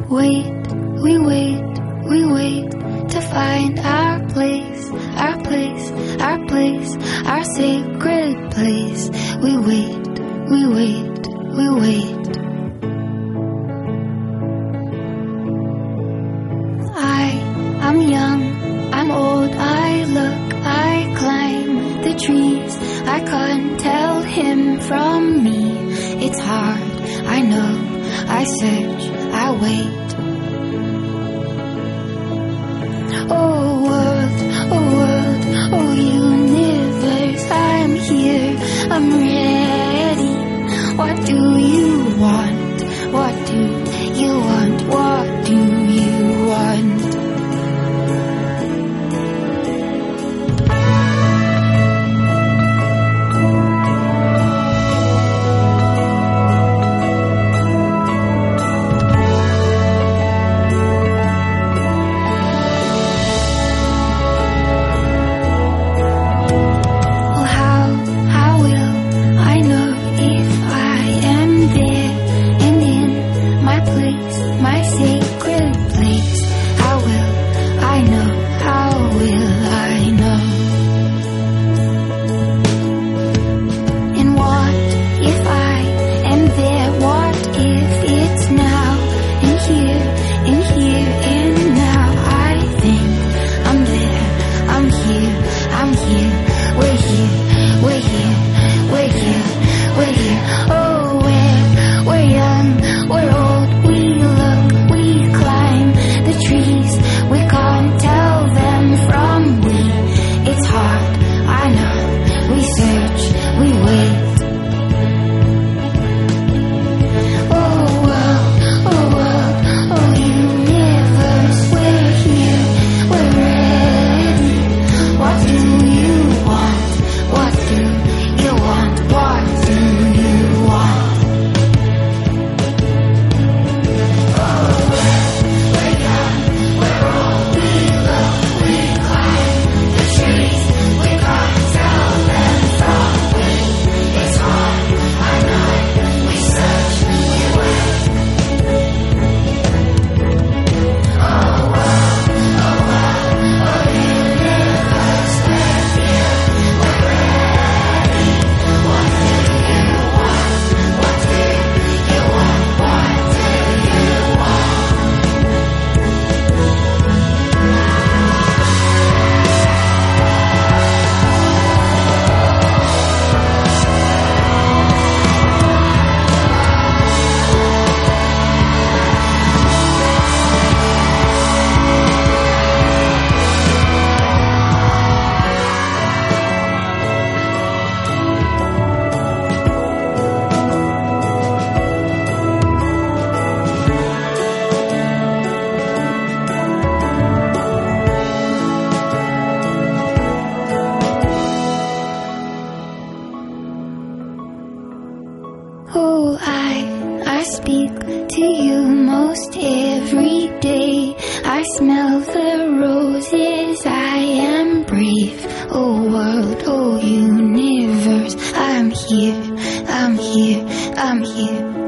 wait, we wait to find our place, our place, our place, our sacred place. We wait, we wait, we wait. I'm young, I'm old, I look, I climb the trees. I can't tell him from me. It's hard, I know, I search, I wait. Oh world, oh universe, I'm here, I'm ready. What do you want? What do you want? What do you want? Oh, I speak to you most every day. I smell the roses, I am brave. Oh world, oh universe, I'm here, I'm here, I'm here.